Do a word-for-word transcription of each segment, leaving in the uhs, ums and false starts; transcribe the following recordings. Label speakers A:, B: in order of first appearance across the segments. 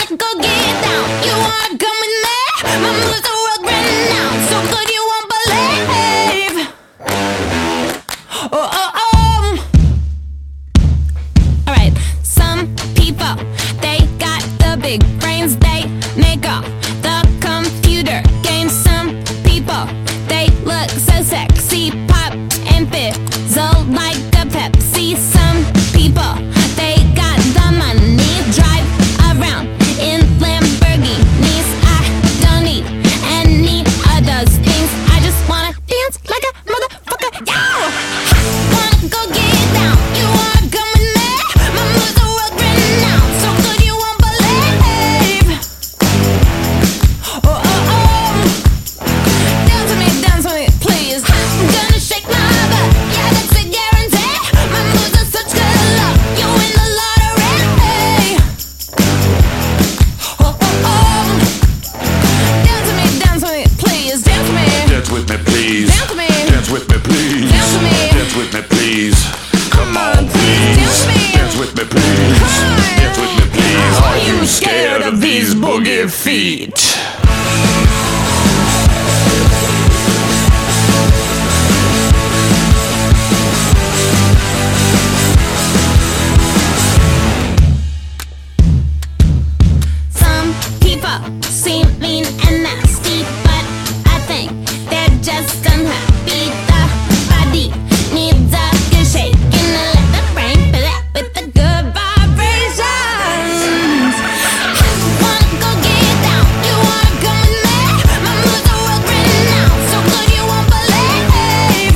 A: go get down. You wanna come with me? My moves are world renowned, so good you won't believe. Oh, oh, oh. Alright, some people, they got the big brains, they make all the computer games. Some people, they look so sexy, pop and fizzle like a Pepsi. Some people, they got the money, drive around in Lamborghinis. I don't need any of those things, I just wanna dance like a motherfucker. Yo! Wanna go get down, you wanna come with me? My moves are world renowned, so good you won't believe. Oh, oh, oh. Dance with me, dance with me, please. I'm gonna shake my butt, yeah, that's a guarantee. My moves are such good luck, you win the lottery. Oh, oh, oh. Dance with me, dance with me, please. Dance with me.
B: Dance with me, please.
A: Dance with me.
B: Dance with me, please.
A: Dance with me.
B: Dance with me, please. Come on, please.
A: Dance with me.
B: Dance with me, please.
A: Come on.
B: Dance with me, please. Are you scared of these boogie feet?
A: Some people seem mean and nasty, but I think they're just unhappy. The body needs a good shake and a let the brain fill it with the good vibrations. Wanna go get down, you wanna come with me? My moves are world renowned, so good you won't believe.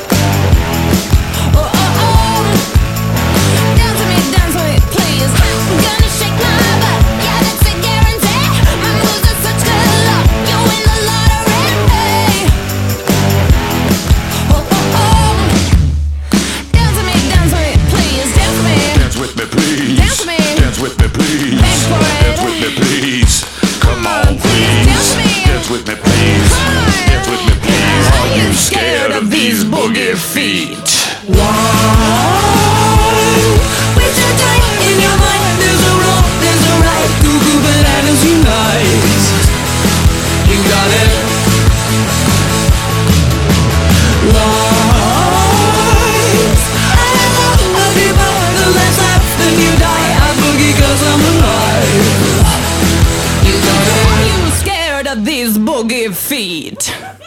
A: Oh, oh, oh. Dance with me, dance with me, please. I'm gonna shake my butt, yeah, that's a guarantee. My moves are such good luck, you win the lottery. Oh, oh, oh. Dance with me, dance with me, please. Dance with me.
B: Dance with me, please.
A: Dance with me.
B: Dance with me, please.
A: Beg for it.
B: Dance with me, please. Come on, please.
A: Dance with me.
B: Dance with me, please.
A: Come on.
B: Dance with me, please. Are you scared of these boogie feet?
C: With your tight in your mind, there's a wrong, there's a right. Cuckoo bananas unite. You got it. Lies. I love people. The less laugh, then you die. I boogie 'cause I'm alive. You got it.
A: Are you scared of these boogie feet?